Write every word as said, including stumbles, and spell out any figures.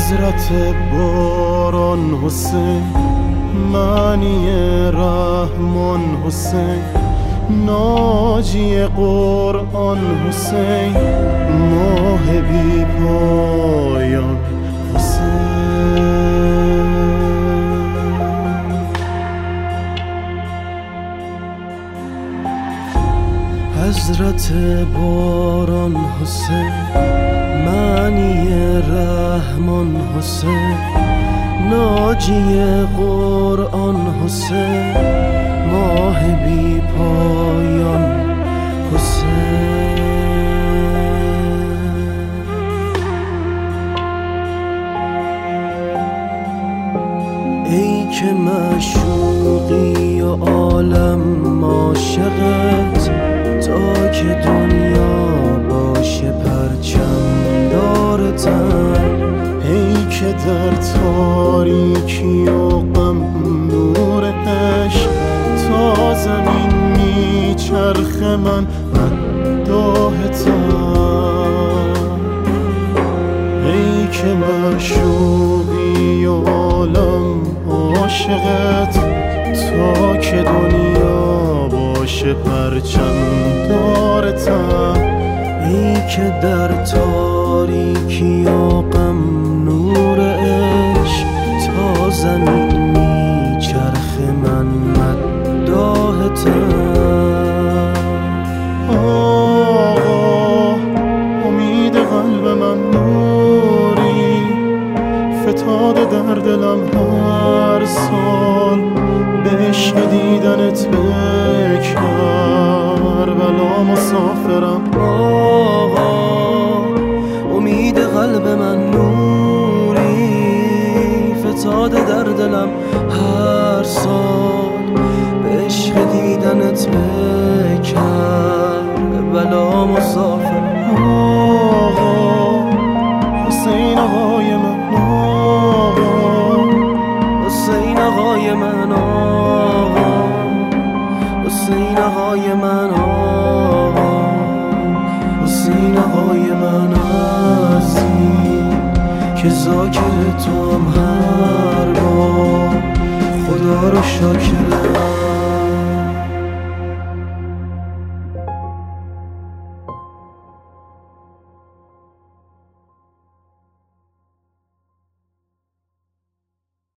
حضرت باران حسین، معنی رحمان حسین، ناجی قرآن حسین، ماه بی پایان حسین. حضرت باران حسین، معنی رحمان حسین، ناجی قرآن حسین، ماه بی پایان حسین. ای که معشوقی و عالم عاشقت، تا که دنیا باشه پرچم دارتم. ای که در تاریکی و غم نور عشق، تا زمین میچرخ من مداحتم. ای که معشوقی و عالم عاشقت، تا که دنیا باشه پرچم دارتم. ای که در تاریکی و غم نور عشق، تا زمین میچرخ من مداحتم. آقا امید قلب من نوری، فتاده در دلم هر سال. به عشق دیدنت به کربلا مسافرم. آقا امید قلب من نوری، فتاده در دلم هر سال. به عشق دیدنت به کربلا مسافرم. آقا حسین آقای من، آقا حسین آقای من، آقا حسین آقای من، آقا حسین آقای من عزیز، که ذاکر تو هم هر بار خدا رو شاکرم.